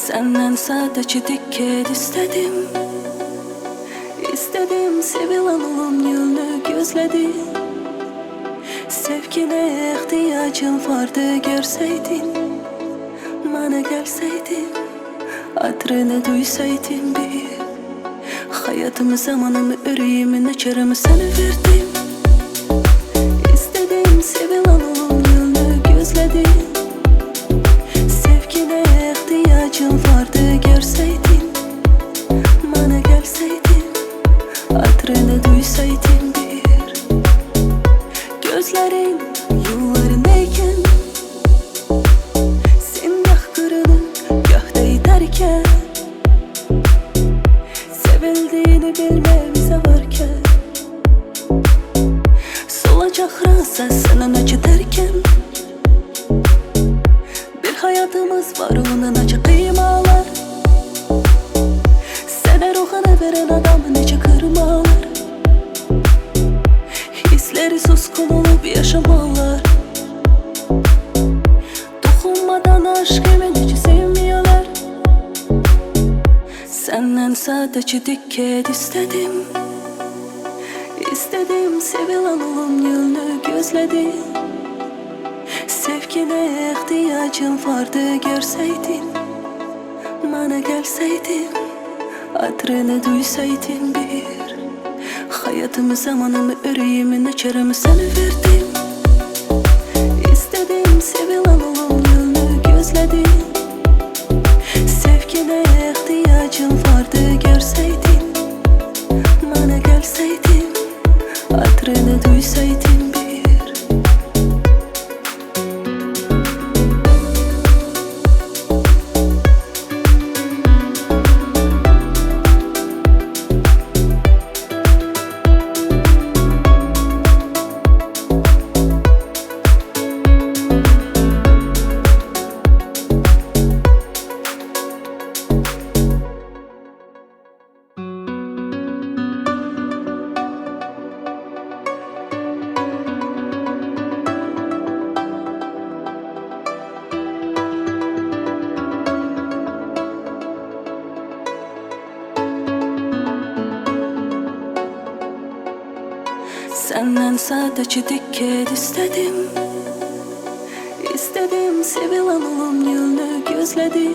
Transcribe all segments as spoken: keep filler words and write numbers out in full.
Senden sadece dikkat istedim. İstedim sevilen olum yolunu gözledim. Sevgine ihtiyacım vardı görseydin. Bana gelseydin, adrını duysaydın bir. Hayatımı, zamanımı, yüreğimi, açarımı sana verdim. İstedim sevilen olum yolunu gözledim. Sevgine ihtiyacım vardı görseydin. Bana gelseydin, adrını duysaydın bir. Gözlerin yollarındayken, sen gah kırılıp gah da giderken, sevildiğini bilme bize varken, solacak rasa senin acı derken, bir hayatımız var onun acı kıymalar. Sana ruhunu veren adamın acı kırmalar. Hisleri suskun olup yaşamalar. Dokunmadan aşkımı hiç sevmiyorlar. Senden sadece dikkat istedim. İstedim sevilen olum yolunu gözledim. Sevgine ihtiyacım vardı görseydin. Bana gelseydin, adrını duysaydın bir. Hayatımı, zamanımı, yüreğimi, açarımı sana verdim. İstedim sevilen olum yolunu gözledim. Sevgine ihtiyacım vardı görseydin. Bana gelseydin, adrını duysaydın bir. Senden sadece dikkat istedim. İstedim sevilen olum yolunu gözledim.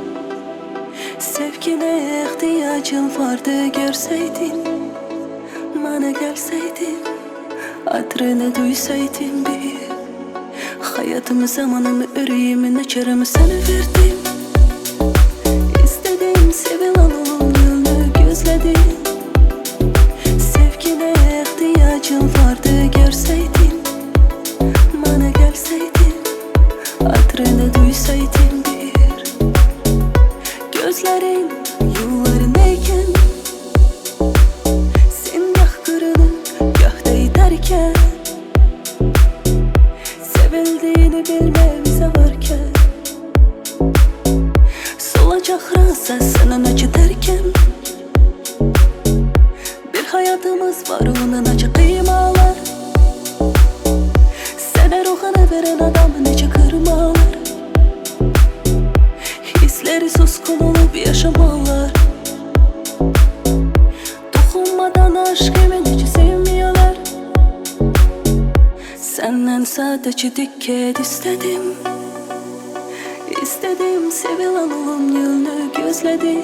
Sevgine ihtiyacım vardı görseydin. Bana gelseydin, adrını duysaydın bir. Hayatımı, zamanımı, yüreğimi, açarımı sana verdim. İstedim sevilen olum yolunu gözledim. Sevgine ihtiyacım vardı görseydin. Bana gelseydin, adrını duysaydın bir. Gözlerin yollarındayken, sen gah kırılıp gah da giderken, sevildiğini bilme bize varken, solacak rasa senin acı derken, bir hayatımız var onun acı kıymalar. Sana ruhunu veren adamın acı kırmalar. Hisleri suskun olup yaşamalar. Dokunmadan aşkımı hiç sevmiyorlar. Senden sadece dikkat istedim. İstedim sevilen olum yolunu gözledim.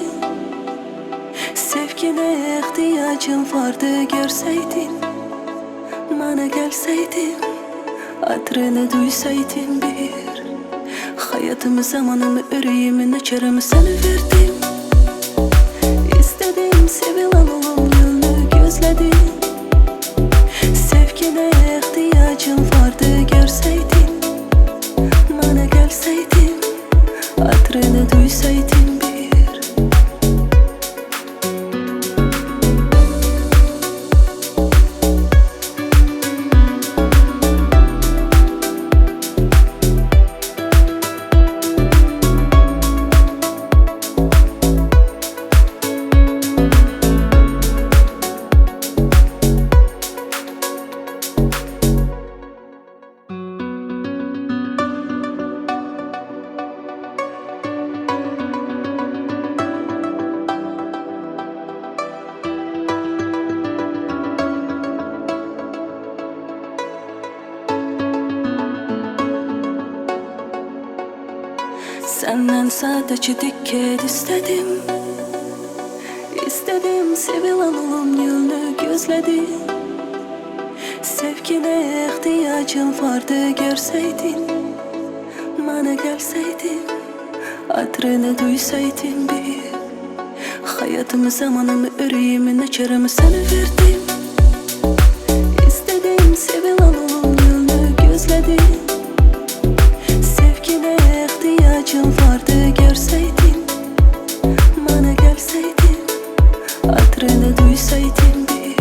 Sevgine ihtiyacım vardı görseydin. Bana gelseydin, adrını duysaydın bir. Hayatımı, zamanımı, yüreğimi, açarımı sana verdim. İstedim sevilen olum yolunu gözledim. Sevgine ihtiyacım vardı görseydin. Bana gelseydin, adrını duysaydın bir. Senden sadece dikkat istedim. İstedim sevilen olum yolunu gözledim. Sevgine ihtiyacım vardı görseydin. Bana gelseydin, adrını duysaydın bir. Hayatımı, zamanımı, yüreğimi, açarımı sana verdim. İstedim sevilen olum yolunu gözledim. Sevgine ihtiyacım vardı görseydin. Bana gelseydin, adrını duysaydın bir.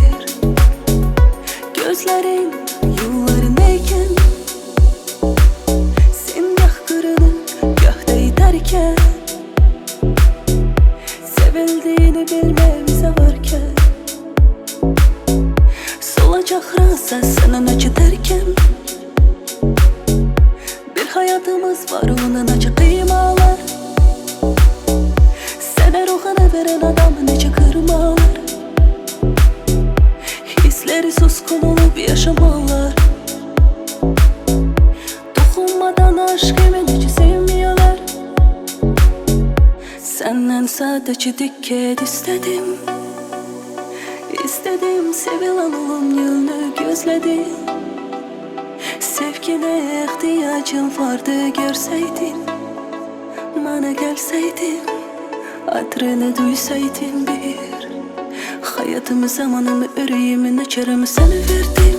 Gözlerin yollarındayken, sen gah kırılın gah da giderken, sevildiğini bilmemize varken, solacak rasa senin acı derken, bir hayatımız var onun acı kıymalar. Sana ruhunu veren adam nece kırmalar. Hisleri suskun olup yaşamalar. Dokunmadan aşkımı nece sevmiyorlar. Senden sadece dikkat istedim. İstedim sevilen olum yolunu gözledim. Sevgine ihtiyacım vardı görseydin. Bana gelseydin, adrını duysaydın bir. Hayatımı, zamanımı, yüreğimi, açarımı sana verdim.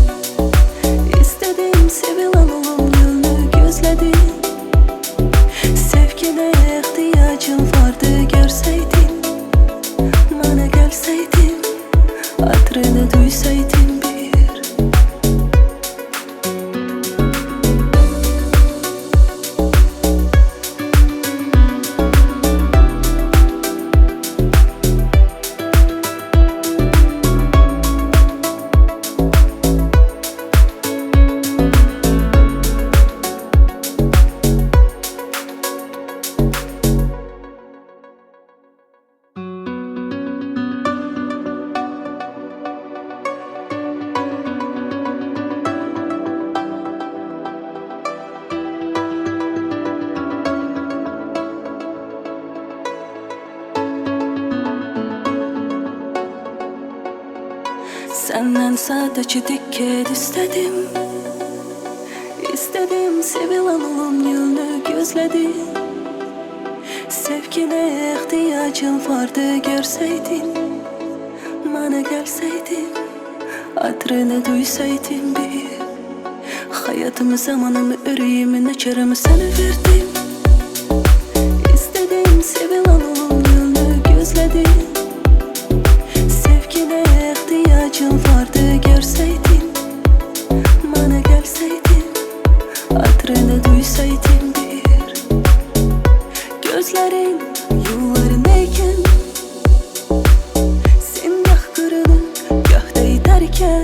İstedim sevilen olum yolunu gözledim. Sevgine ihtiyacım vardı görseydin. Bana gelseydin, adrını duysaydın bir. Senden sadece dikkat istedim. İstedim sevilen olum yolunu gözledim. Sevgine ihtiyacım vardı görseydin. Bana gelseydin, adrını duysaydın bir. Hayatımı, zamanımı, yüreğimi, açarımı sana verdim. İstedim sevilen olum yolunu gözledim. Sevgine ihtiyacım vardı görseydin. Bana gelseydin, adrını duysaydın bir. Gözlerin yollarındayken, sen gah kırılın gah da giderken,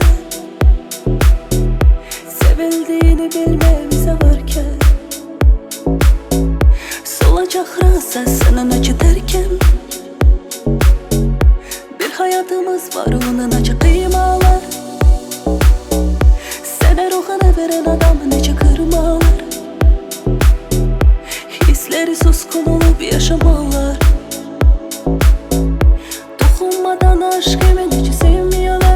sevildiğini bilmemize varken, solacak rasa senin acı derken, bir hayatımız var onun acı kıymalar. Sana ruhunu veren adam nece kırmalar. Hisleri suskun olup yaşamalar. Dokunmadan aşkımı nece sevmiyorlar.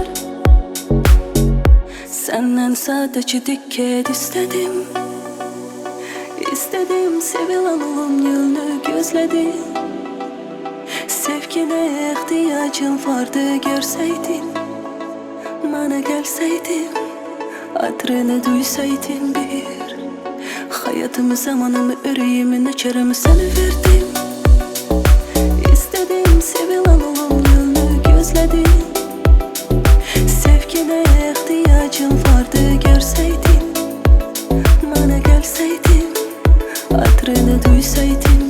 Senden sadece dikkat istedim. İstedim sevilen olum yolunu gözledim. Sevgine ihtiyacım vardı görseydin. Bana gelseydin, adrını duysaydın bir. Hayatımı, zamanımı, yüreğimi, açarımı sana verdim. İstedim sevilen olum yolunu gözledim. Sevgine ihtiyacım vardı görseydin. Bana gelseydin, adrını duysaydın